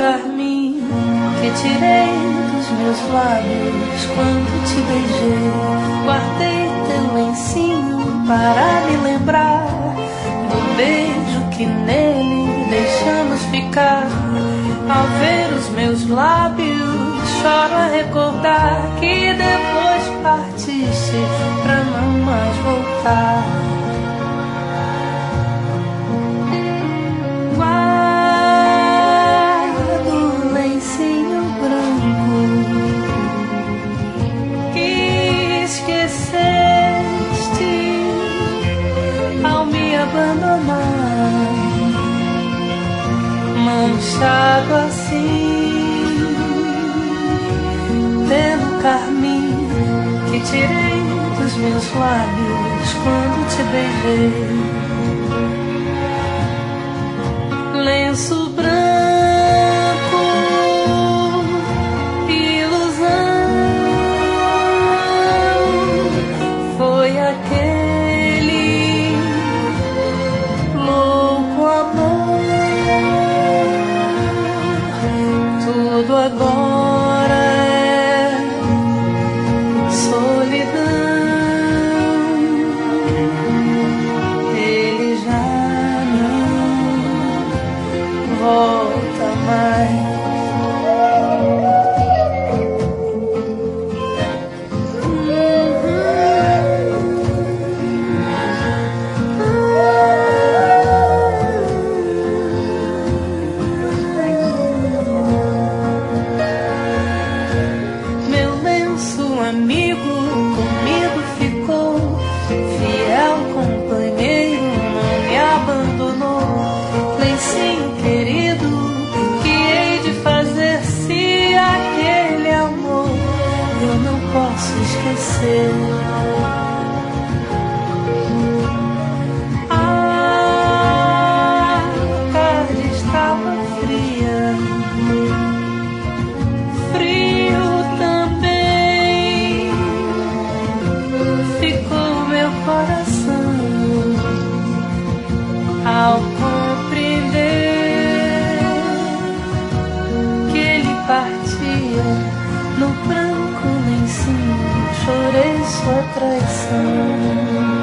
carmim que tirei dos meus lábios quando te beijei. Guardei teu lencinho para me lembrar do beijo que nele deixamos ficar. Ao ver os meus lábios, choro a recordar que depois partiste pra não mais voltar. Guardo o lencinho branco que esqueceste ao me abandonar, manchado assim pelo carmim que tirei dos meus lábios quando te beijei. Lenço branco, ilusão, foi aquele louco amor. Tudo agora é solidão. Ele já não volta mais. Amigo comigo ficou, fiel companheiro, não me abandonou. Lencinho querido, que hei de fazer se aquele amor eu não posso esquecer? A tarde estava fria, frio também ficou meu coração ao compreender que ele partia no branco lencinho. Chorei sua traição.